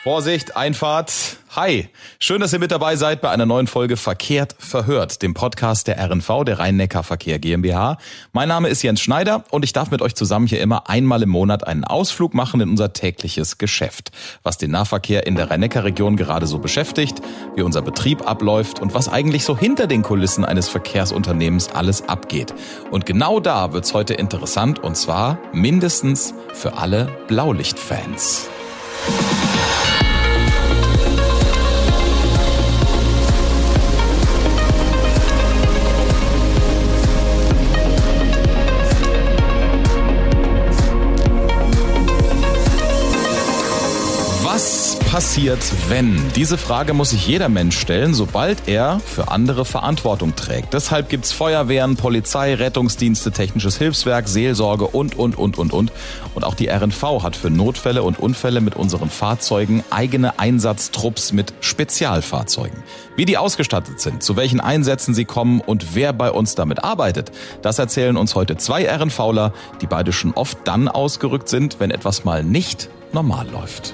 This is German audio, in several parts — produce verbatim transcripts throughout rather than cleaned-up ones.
Vorsicht, Einfahrt. Hi, schön, dass ihr mit dabei seid bei einer neuen Folge Verkehrt verhört, dem Podcast der R N V, der Rhein-Neckar-Verkehr GmbH. Mein Name ist Jens Schneider und ich darf mit euch zusammen hier immer einmal im Monat einen Ausflug machen in unser tägliches Geschäft, was den Nahverkehr in der Rhein-Neckar-Region gerade so beschäftigt, wie unser Betrieb abläuft und was eigentlich so hinter den Kulissen eines Verkehrsunternehmens alles abgeht. Und genau da wird's heute interessant, und zwar mindestens für alle Blaulichtfans. Was passiert, wenn? Diese Frage muss sich jeder Mensch stellen, sobald er für andere Verantwortung trägt. Deshalb gibt's Feuerwehren, Polizei, Rettungsdienste, technisches Hilfswerk, Seelsorge und, und, und, und, und. Und auch die R N V hat für Notfälle und Unfälle mit unseren Fahrzeugen eigene Einsatztrupps mit Spezialfahrzeugen. Wie die ausgestattet sind, zu welchen Einsätzen sie kommen und wer bei uns damit arbeitet, das erzählen uns heute zwei RNVler, die beide schon oft dann ausgerückt sind, wenn etwas mal nicht normal läuft.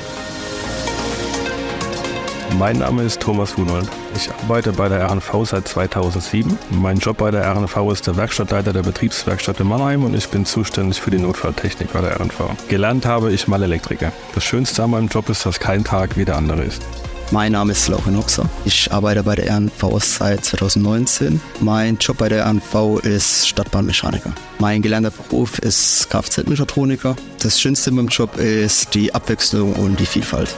Mein Name ist Thomas Hunold. Ich arbeite bei der R N V seit zweitausendsieben. Mein Job bei der R N V ist der Werkstattleiter der Betriebswerkstatt in Mannheim und ich bin zuständig für die Notfalltechnik bei der R N V. Gelernt habe ich mal Elektriker. Das Schönste an meinem Job ist, dass kein Tag wie der andere ist. Mein Name ist Laurin Oxer. Ich arbeite bei der R N V seit zweitausendneunzehn. Mein Job bei der R N V ist Stadtbahnmechaniker. Mein gelernter Beruf ist Kfz-Mechatroniker. Das Schönste in meinem Job ist die Abwechslung und die Vielfalt.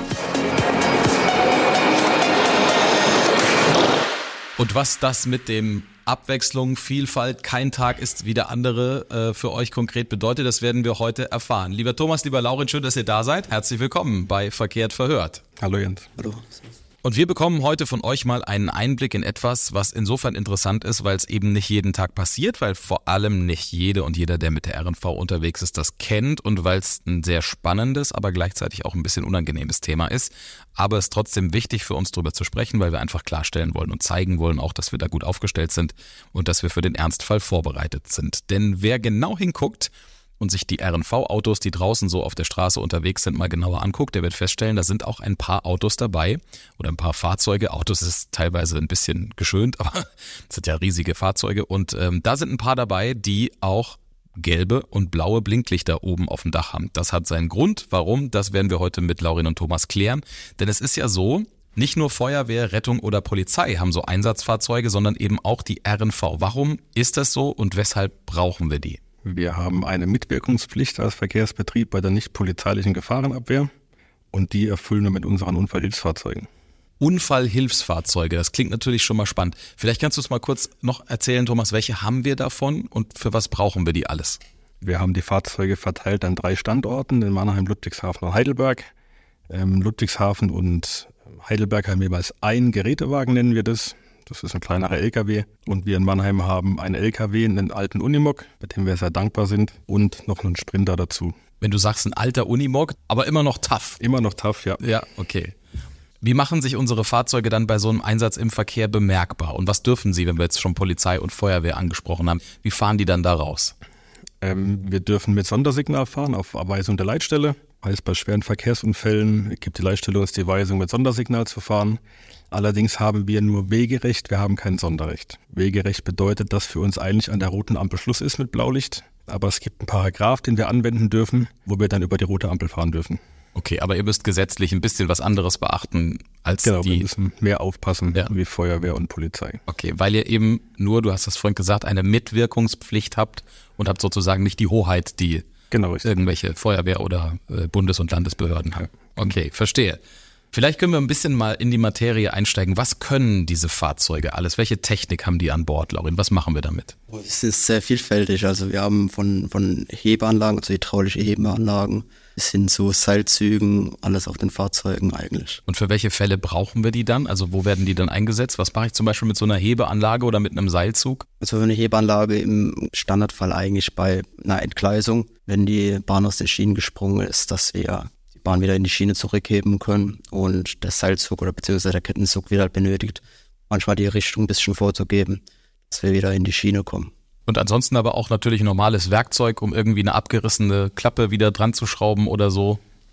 Und was das mit dem Abwechslung, Vielfalt, kein Tag ist wie der andere äh, für euch konkret bedeutet, das werden wir heute erfahren. Lieber Thomas, lieber Laurin, schön, dass ihr da seid. Herzlich willkommen bei Verkehrt verhört. Hallo Jens. Hallo. Und wir bekommen heute von euch mal einen Einblick in etwas, was insofern interessant ist, weil es eben nicht jeden Tag passiert, weil vor allem nicht jede und jeder, der mit der R N V unterwegs ist, das kennt und weil es ein sehr spannendes, aber gleichzeitig auch ein bisschen unangenehmes Thema ist. Aber es ist trotzdem wichtig für uns darüber zu sprechen, weil wir einfach klarstellen wollen und zeigen wollen auch, dass wir da gut aufgestellt sind und dass wir für den Ernstfall vorbereitet sind. Denn wer genau hinguckt und sich die R N V-Autos, die draußen so auf der Straße unterwegs sind, mal genauer anguckt, der wird feststellen, da sind auch ein paar Autos dabei oder ein paar Fahrzeuge. Autos ist teilweise ein bisschen geschönt, aber es sind ja riesige Fahrzeuge. Und ähm, da sind ein paar dabei, die auch gelbe und blaue Blinklichter oben auf dem Dach haben. Das hat seinen Grund. Warum? Das werden wir heute mit Laurin und Thomas klären. Denn es ist ja so, nicht nur Feuerwehr, Rettung oder Polizei haben so Einsatzfahrzeuge, sondern eben auch die R N V. Warum ist das so und weshalb brauchen wir die? Wir haben eine Mitwirkungspflicht als Verkehrsbetrieb bei der nicht polizeilichen Gefahrenabwehr und die erfüllen wir mit unseren Unfallhilfsfahrzeugen. Unfallhilfsfahrzeuge, das klingt natürlich schon mal spannend. Vielleicht kannst du es mal kurz noch erzählen, Thomas, welche haben wir davon und für was brauchen wir die alles? Wir haben die Fahrzeuge verteilt an drei Standorten, in Mannheim, Ludwigshafen und Heidelberg. Ähm, Ludwigshafen und Heidelberg haben jeweils einen Gerätewagen, nennen wir das. Das ist ein kleinerer L K W und wir in Mannheim haben einen L K W, einen alten Unimog, bei dem wir sehr dankbar sind und noch einen Sprinter dazu. Wenn du sagst, ein alter Unimog, aber immer noch tough. Immer noch tough, ja. Ja, okay. Wie machen sich unsere Fahrzeuge dann bei so einem Einsatz im Verkehr bemerkbar? Und was dürfen sie, wenn wir jetzt schon Polizei und Feuerwehr angesprochen haben? Wie fahren die dann da raus? Ähm, wir dürfen mit Sondersignal fahren auf Anweisung der Leitstelle. Heißt, bei schweren Verkehrsunfällen gibt die Leitstelle uns die Weisung, mit Sondersignal zu fahren. Allerdings haben wir nur Wegerecht, wir haben kein Sonderrecht. Wegerecht bedeutet, dass für uns eigentlich an der roten Ampel Schluss ist mit Blaulicht. Aber es gibt einen Paragraph, den wir anwenden dürfen, wo wir dann über die rote Ampel fahren dürfen. Okay, aber ihr müsst gesetzlich ein bisschen was anderes beachten als genau, die... Genau, wir müssen mehr aufpassen ja. wie Feuerwehr und Polizei. Okay, weil ihr eben nur, du hast das vorhin gesagt, eine Mitwirkungspflicht habt und habt sozusagen nicht die Hoheit, die genau, irgendwelche Feuerwehr- oder äh, Bundes- und Landesbehörden haben. Ja. Okay, verstehe. Vielleicht können wir ein bisschen mal in die Materie einsteigen. Was können diese Fahrzeuge alles? Welche Technik haben die an Bord, Laurin? Was machen wir damit? Es ist sehr vielfältig. Also wir haben von, von Hebeanlagen, also hydraulische Hebeanlagen, bis hin zu Seilzügen, alles auf den Fahrzeugen eigentlich. Und für welche Fälle brauchen wir die dann? Also wo werden die dann eingesetzt? Was mache ich zum Beispiel mit so einer Hebeanlage oder mit einem Seilzug? Also eine Hebeanlage im Standardfall eigentlich bei einer Entgleisung, wenn die Bahn aus den Schienen gesprungen ist, dass wir die Bahn wieder in die Schiene zurückheben können und der Seilzug oder beziehungsweise der Kettenzug wieder benötigt, manchmal die Richtung ein bisschen vorzugeben, dass wir wieder in die Schiene kommen. Und ansonsten aber auch natürlich normales Werkzeug, um irgendwie eine abgerissene Klappe wieder dran zu schrauben oder so.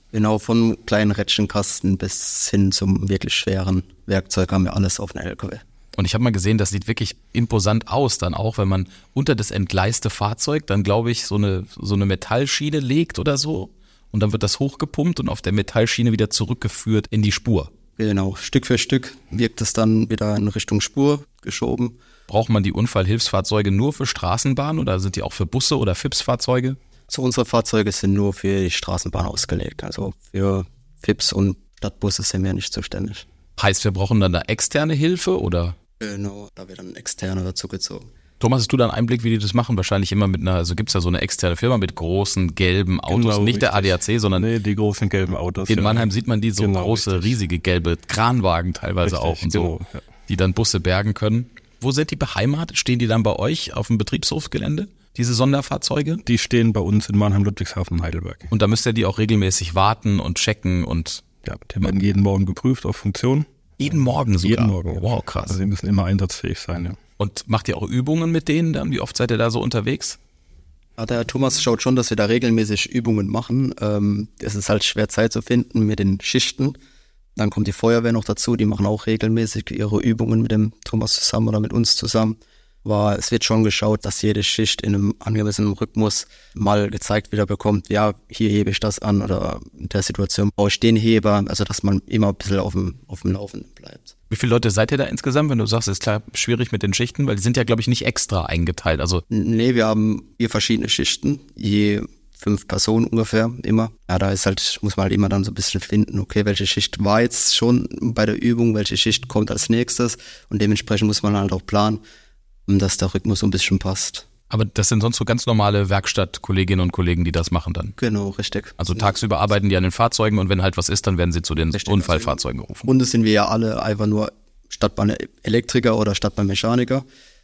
Genau, vom kleinen Rädchenkasten bis hin zum wirklich schweren Werkzeug haben wir alles auf einem L K W. Und ich habe mal gesehen, das sieht wirklich imposant aus dann auch, wenn man unter das entgleiste Fahrzeug dann, glaube ich, so eine, so eine Metallschiene legt oder so. Und dann wird das hochgepumpt und auf der Metallschiene wieder zurückgeführt in die Spur. Genau, Stück für Stück wirkt es dann wieder in Richtung Spur geschoben. Braucht man die Unfallhilfsfahrzeuge nur für Straßenbahnen oder sind die auch für Busse oder F I P-S-Fahrzeuge? So, unsere Fahrzeuge sind nur für die Straßenbahn ausgelegt. Also für F I P S und Stadtbusse sind wir nicht zuständig. Heißt, wir brauchen dann da externe Hilfe oder? Genau, da wird dann externe dazu gezogen. Thomas, hast du da einen Einblick, wie die das machen? Wahrscheinlich immer mit einer, also gibt's ja so eine externe Firma mit großen gelben Autos, Genau, nicht der richtig. A D A C, sondern Nee, die großen gelben Autos. in ja. Mannheim sieht man die so Genau, große, richtig. riesige gelbe Kranwagen teilweise Richtig, auch und so, genau, ja. die dann Busse bergen können. Wo sind die beheimatet? Stehen die dann bei euch auf dem Betriebshofgelände, diese Sonderfahrzeuge? Die stehen bei uns in Mannheim, Ludwigshafen und Heidelberg. Und da müsst ihr die auch regelmäßig warten und checken und Ja, die werden jeden Morgen geprüft auf Funktion. jeden Morgen sogar? Jeden Morgen. Ja. Wow, krass. Also die müssen immer einsatzfähig sein, ja. Und macht ihr auch Übungen mit denen dann? Wie oft seid ihr da so unterwegs? Ja, der Herr Thomas schaut schon, dass wir da regelmäßig Übungen machen. Ähm, es ist halt schwer Zeit zu finden mit den Schichten. Dann kommt die Feuerwehr noch dazu, die machen auch regelmäßig ihre Übungen mit dem Thomas zusammen oder mit uns zusammen. Aber es wird schon geschaut, dass jede Schicht in einem angemessenen Rhythmus mal gezeigt wieder bekommt, ja, hier hebe ich das an oder in der Situation brauche ich den Heber, also dass man immer ein bisschen auf dem, auf dem Laufenden bleibt. Wie viele Leute seid ihr da insgesamt, wenn du sagst, ist klar schwierig mit den Schichten? Weil die sind ja, glaube ich, nicht extra eingeteilt. Also Nee, wir haben vier verschiedene Schichten, je fünf Personen ungefähr immer. Ja, da ist halt, muss man halt immer dann so ein bisschen finden, okay, welche Schicht war jetzt schon bei der Übung, welche Schicht kommt als nächstes und dementsprechend muss man halt auch planen, dass der Rhythmus so ein bisschen passt. aber das sind sonst so ganz normale Werkstattkolleginnen und Kollegen, die das machen dann. Genau, richtig. Also tagsüber arbeiten die an den Fahrzeugen und wenn halt was ist, dann werden sie zu den Richtig, Unfallfahrzeugen gerufen. Im Grunde sind wir ja alle einfach nur Stadtbahn-Elektriker oder Stadtbahn-Mechaniker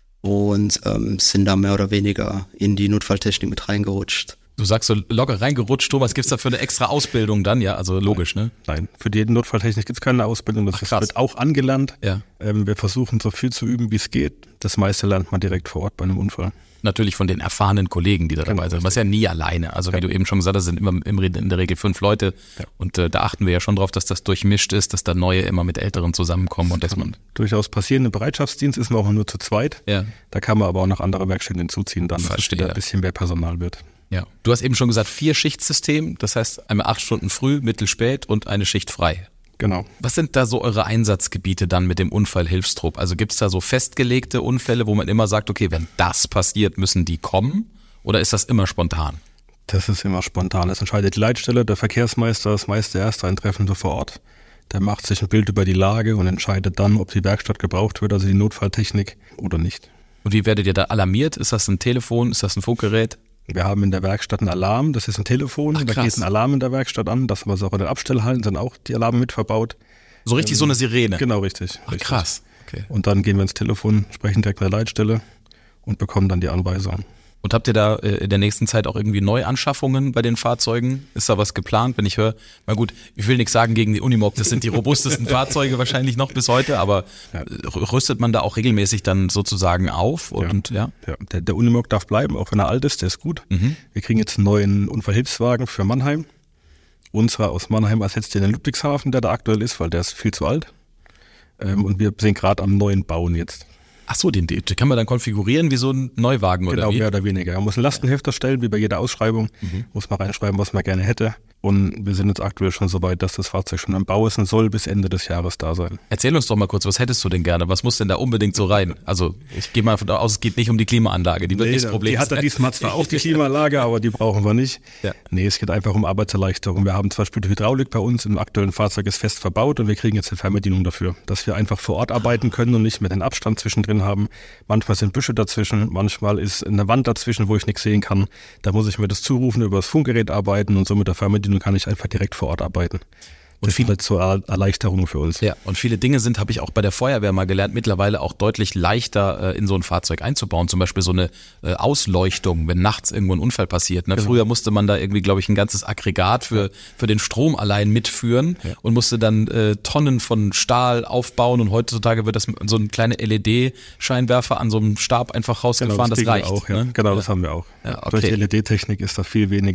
und ähm, sind da mehr oder weniger in die Notfalltechnik mit reingerutscht. Du sagst so locker reingerutscht, Thomas, gibt's da für eine extra Ausbildung dann? Ja, also logisch, ne? Nein, für jeden Notfalltechnik gibt es keine Ausbildung. Das Ach, krass. wird auch angelernt. Ja. Ähm, wir versuchen so viel zu üben, wie es geht. Das meiste lernt man direkt vor Ort bei einem Unfall. Natürlich von den erfahrenen Kollegen, die da Genau, dabei sind. Was ja nie alleine. Also wie du eben schon gesagt hast, sind immer im Re- in der Regel fünf Leute. Ja. Und äh, da achten wir ja schon drauf, dass das durchmischt ist, dass da Neue immer mit Älteren zusammenkommen und dass man. Durchaus passieren. Im Bereitschaftsdienst ist man auch nur zu zweit. Ja. Da kann man aber auch noch andere Werkstätten hinzuziehen, dann, dass es Verstehe. wieder ein bisschen mehr Personal wird. Ja. Du hast eben schon gesagt, vier Schichtsystem, das heißt einmal acht Stunden früh, mittel, spät und eine Schicht frei. Genau. Was sind da so eure Einsatzgebiete dann mit dem Unfallhilfstrupp? Also gibt's da so festgelegte Unfälle, wo man immer sagt, okay, wenn das passiert, müssen die kommen? Oder ist das immer spontan? Das ist immer spontan. Das entscheidet die Leitstelle, der Verkehrsmeister, das meiste Ersteintreffen vor Ort. Der macht sich ein Bild über die Lage und entscheidet dann, ob die Werkstatt gebraucht wird, also die Notfalltechnik oder nicht. Und wie werdet ihr da alarmiert? Ist das ein Telefon? Ist das ein Funkgerät? Wir haben in der Werkstatt einen Alarm, das ist ein Telefon, Ach, da krass. geht ein Alarm in der Werkstatt an, das was auch in den Abstellhallen sind auch die Alarme mit verbaut. So richtig so eine Sirene? Genau, richtig. Ach, richtig. krass. Okay. Und dann gehen wir ins Telefon, sprechen direkt mit der Leitstelle und bekommen dann die Anweisung. Und habt ihr da äh, in der nächsten Zeit auch irgendwie Neuanschaffungen bei den Fahrzeugen? Ist da was geplant? Wenn ich höre, na gut, ich will nichts sagen gegen die Unimog, das sind die robustesten Fahrzeuge wahrscheinlich noch bis heute, aber Ja. äh, rüstet man da auch regelmäßig dann sozusagen auf? Und ja, Ja, der, der Unimog darf bleiben, auch wenn er alt ist, der ist gut. Mhm. Wir kriegen jetzt einen neuen Unfallhilfswagen für Mannheim. Unserer aus Mannheim ersetzt den in Ludwigshafen, der da aktuell ist, weil der ist viel zu alt. Ähm, und wir sind gerade am neuen Bauen jetzt. ach so, den, den kann man dann konfigurieren wie so ein Neuwagen oder Genau, wie? mehr oder weniger. Man muss ein Lastenheft erstellen, wie bei jeder Ausschreibung. Mhm. Muss man reinschreiben, was man gerne hätte. Und wir sind jetzt aktuell schon so weit, dass das Fahrzeug schon am Bau ist und soll bis Ende des Jahres da sein. Erzähl uns doch mal kurz, was hättest du denn gerne? Was muss denn da unbedingt so rein? Also ich gehe mal davon aus, es geht nicht um die Klimaanlage, die wird nicht das Problem die hat er sein. diesmal zwar auch die Klimaanlage, aber die brauchen wir nicht. Ja. Nee, es geht einfach um Arbeitserleichterung. Wir haben zum Beispiel die Hydraulik bei uns im aktuellen Fahrzeug ist fest verbaut und wir kriegen jetzt eine Fernbedienung dafür, dass wir einfach vor Ort arbeiten können und nicht mehr den Abstand zwischendrin haben. Manchmal sind Büsche dazwischen, manchmal ist eine Wand dazwischen, wo ich nichts sehen kann. Da muss ich mir das zurufen, über das Funkgerät arbeiten und so mit der Fernbedienung kann ich einfach direkt vor Ort arbeiten. Und Das ist halt zur Er- Erleichterung für uns. Ja, und viele Dinge sind, habe ich auch bei der Feuerwehr mal gelernt, mittlerweile auch deutlich leichter äh, in so ein Fahrzeug einzubauen. Zum Beispiel so eine äh, Ausleuchtung, wenn nachts irgendwo ein Unfall passiert. Ne? Genau. Früher musste man da irgendwie, glaube ich, ein ganzes Aggregat für, für den Strom allein mitführen Ja. und musste dann äh, Tonnen von Stahl aufbauen. Und heutzutage wird das mit so ein kleiner L E D-Scheinwerfer an so einem Stab einfach rausgefahren. Das, kriegen wir reicht. Auch, ja. Ne? Genau, das haben wir auch. Ja, okay. Durch die L E D-Technik ist da viel weniger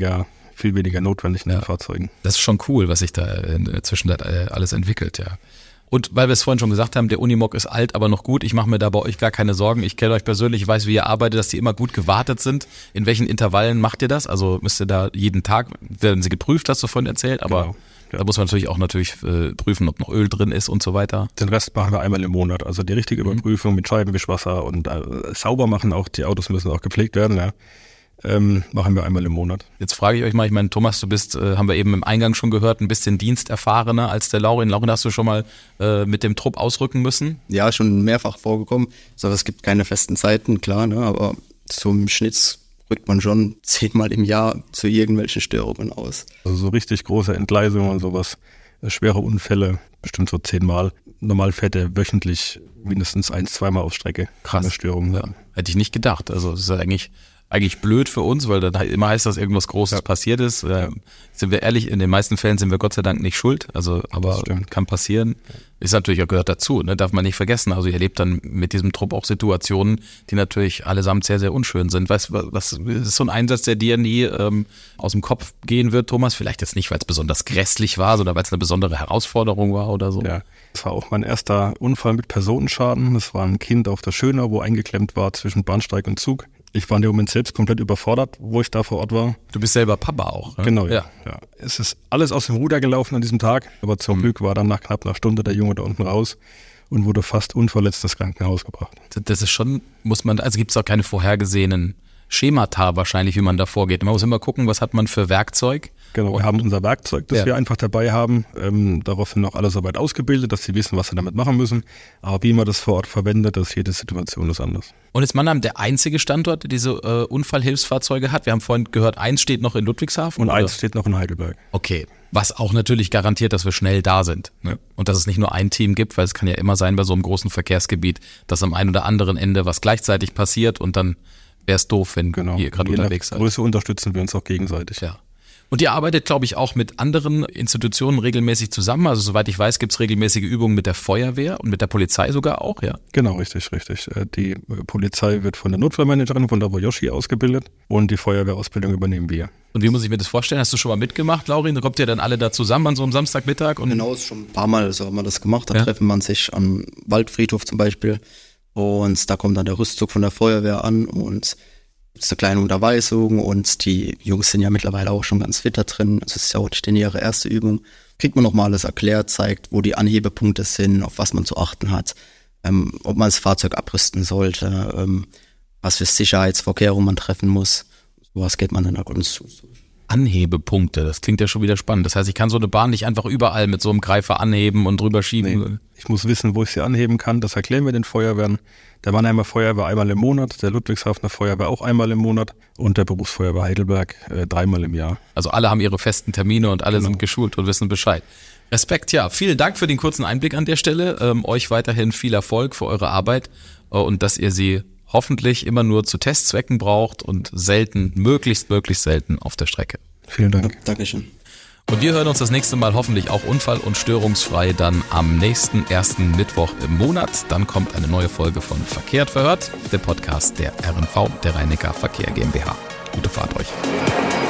viel weniger notwendig in ja. den Fahrzeugen. Das ist schon cool, was sich da in der Zwischenzeit alles entwickelt, ja. Und weil wir es vorhin schon gesagt haben, der Unimog ist alt, aber noch gut. Ich mache mir da bei euch gar keine Sorgen. Ich kenne euch persönlich, ich weiß, wie ihr arbeitet, dass die immer gut gewartet sind. In welchen Intervallen macht ihr das? Also müsst ihr da jeden Tag, werden sie geprüft, hast du vorhin erzählt, aber genau. ja. da muss man natürlich auch natürlich äh, prüfen, ob noch Öl drin ist und so weiter. Den Rest machen wir einmal im Monat. Also die richtige mhm. Überprüfung mit Scheibenwischwasser und äh, sauber machen auch. Die Autos müssen auch gepflegt werden, ja. Ähm, machen wir einmal im Monat. Jetzt frage ich euch mal, ich meine, Thomas, du bist, äh, haben wir eben im Eingang schon gehört, ein bisschen diensterfahrener als der Laurin. Laurin, hast du schon mal äh, mit dem Trupp ausrücken müssen? Ja, schon mehrfach vorgekommen. Also es gibt keine festen Zeiten, klar, ne? Aber zum Schnitt rückt man schon zehnmal im Jahr zu irgendwelchen Störungen aus. Also so richtig große Entgleisungen und sowas, äh, schwere Unfälle, bestimmt so zehnmal. Normal fährt er wöchentlich mindestens ein, zweimal auf Strecke. Krass. Störungen. Ja. Hätte ich nicht gedacht. Also das ist ja eigentlich... Eigentlich blöd für uns, weil dann immer heißt, dass irgendwas Großes ja. passiert ist. Ja. Sind wir ehrlich, in den meisten Fällen sind wir Gott sei Dank nicht schuld. Also, aber kann passieren. Ist natürlich auch gehört dazu, ne? Darf man nicht vergessen. Also ihr erlebt dann mit diesem Trupp auch Situationen, die natürlich allesamt sehr, sehr unschön sind. Weißt du, was ist so ein Einsatz, der dir nie ähm, aus dem Kopf gehen wird, Thomas? Vielleicht jetzt nicht, weil es besonders grässlich war, sondern weil es eine besondere Herausforderung war oder so. Ja, das war auch mein erster Unfall mit Personenschaden. Das war ein Kind auf der Schöner, wo eingeklemmt war zwischen Bahnsteig und Zug. Ich war in dem Moment selbst komplett überfordert, wo ich da vor Ort war. Du bist selber Papa auch, ne? Genau, ja. ja. Es ist alles aus dem Ruder gelaufen an diesem Tag, aber zum mhm. Glück war dann nach knapp einer Stunde der Junge da unten raus und wurde fast unverletzt ins Krankenhaus gebracht. Das ist schon, muss man, also gibt es auch keine vorhergesehenen Schemata wahrscheinlich, wie man da vorgeht. Man muss immer gucken, was hat man für Werkzeug. Genau, wir haben unser Werkzeug, das ja. wir einfach dabei haben. Ähm, daraufhin auch alle soweit ausgebildet, dass sie wissen, was sie damit machen müssen. Aber wie man das vor Ort verwendet, das jede Situation ist anders. Und ist Mannheim der einzige Standort, der diese äh, Unfallhilfsfahrzeuge hat? Wir haben vorhin gehört, eins steht noch in Ludwigshafen. Und oder? eins steht noch in Heidelberg. Okay, was auch natürlich garantiert, dass wir schnell da sind. Ne? Und dass es nicht nur ein Team gibt, weil es kann ja immer sein bei so einem großen Verkehrsgebiet, dass am einen oder anderen Ende was gleichzeitig passiert und dann wäre es doof, wenn genau. ihr gerade unterwegs seid. In der Größe unterstützen wir uns auch gegenseitig. Ja. Und ihr arbeitet, glaube ich, auch mit anderen Institutionen regelmäßig zusammen. Also soweit ich weiß, gibt es regelmäßige Übungen mit der Feuerwehr und mit der Polizei sogar auch, ja? Genau, richtig, richtig. Die Polizei wird von der Notfallmanagerin von der Woyoshi ausgebildet und die Feuerwehrausbildung übernehmen wir. Und wie muss ich mir das vorstellen? Hast du schon mal mitgemacht, Laurin? Da kommt ihr dann alle da zusammen an so einem Samstagmittag? Und genau, schon ein paar Mal so haben wir das gemacht. Da ja. treffen man sich am Waldfriedhof zum Beispiel und da kommt dann der Rüstzug von der Feuerwehr an und es ist eine kleine Unterweisung und die Jungs sind ja mittlerweile auch schon ganz fit da drin. Das ist ja auch nicht ihre erste Übung. Kriegt man nochmal alles erklärt, zeigt, wo die Anhebepunkte sind, auf was man zu achten hat, ähm, ob man das Fahrzeug abrüsten sollte, ähm, was für Sicherheitsvorkehrungen man treffen muss. Sowas geht man dann auch uns zu. Anhebepunkte, das klingt ja schon wieder spannend. Das heißt, ich kann so eine Bahn nicht einfach überall mit so einem Greifer anheben und drüber schieben. Nee, ich muss wissen, wo ich sie anheben kann. Das erklären wir den Feuerwehren. Der Mannheimer Feuerwehr einmal im Monat, der Ludwigshafener Feuerwehr auch einmal im Monat und der Berufsfeuerwehr Heidelberg äh, dreimal im Jahr. Also alle haben ihre festen Termine und alle genau. sind geschult und wissen Bescheid. Respekt, ja. Vielen Dank für den kurzen Einblick an der Stelle. Ähm, euch weiterhin viel Erfolg für eure Arbeit äh, und dass ihr sie hoffentlich immer nur zu Testzwecken braucht und selten, möglichst, möglichst selten auf der Strecke. Vielen Dank. Dankeschön. Und wir hören uns das nächste Mal hoffentlich auch unfall- und störungsfrei dann am nächsten ersten Mittwoch im Monat. Dann kommt eine neue Folge von Verkehrt verhört, der Podcast der R N V, der Rhein-Neckar Verkehr GmbH. Gute Fahrt euch.